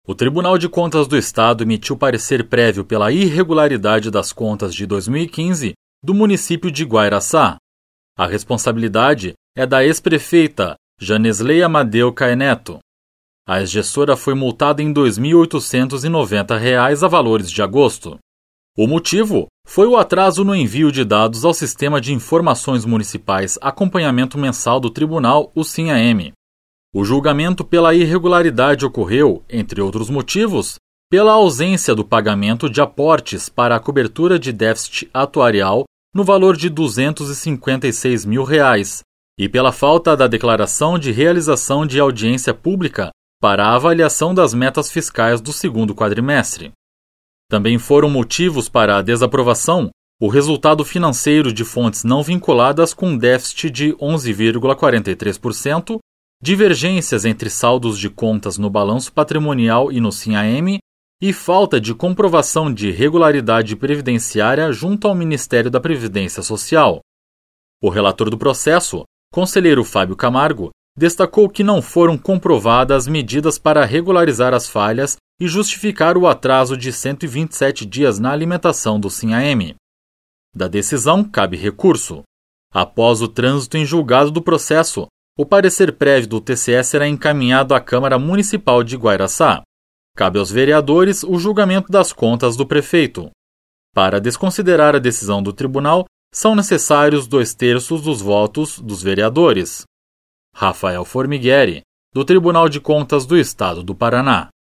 O Tribunal de Contas do Estado emitiu parecer prévio pela irregularidade das contas de 2015 do município de Guairaçá. A responsabilidade é da ex-prefeita Janesley Amadeu Caeneto. A ex-gestora foi multada em R$ 2.890 a valores de agosto. O motivo foi o atraso no envio de dados ao Sistema de Informações Municipais Acompanhamento Mensal do Tribunal, o SINAM. O julgamento pela irregularidade ocorreu, entre outros motivos, pela ausência do pagamento de aportes para a cobertura de déficit atuarial no valor de R$ 256 mil e pela falta da declaração de realização de audiência pública para a avaliação das metas fiscais do segundo quadrimestre. Também foram motivos para a desaprovação o resultado financeiro de fontes não vinculadas com déficit de 11,43%, divergências entre saldos de contas no balanço patrimonial e no SINAM e falta de comprovação de regularidade previdenciária junto ao Ministério da Previdência Social. O relator do processo, conselheiro Fábio Camargo, destacou que não foram comprovadas medidas para regularizar as falhas e justificar o atraso de 127 dias na alimentação do SINAM. Da decisão, cabe recurso. Após o trânsito em julgado do processo, o parecer prévio do TCE será encaminhado à Câmara Municipal de Guairaçá. Cabe aos vereadores o julgamento das contas do prefeito. Para desconsiderar a decisão do tribunal, são necessários 2/3 dos votos dos vereadores. Rafael Formigueri, do Tribunal de Contas do Estado do Paraná.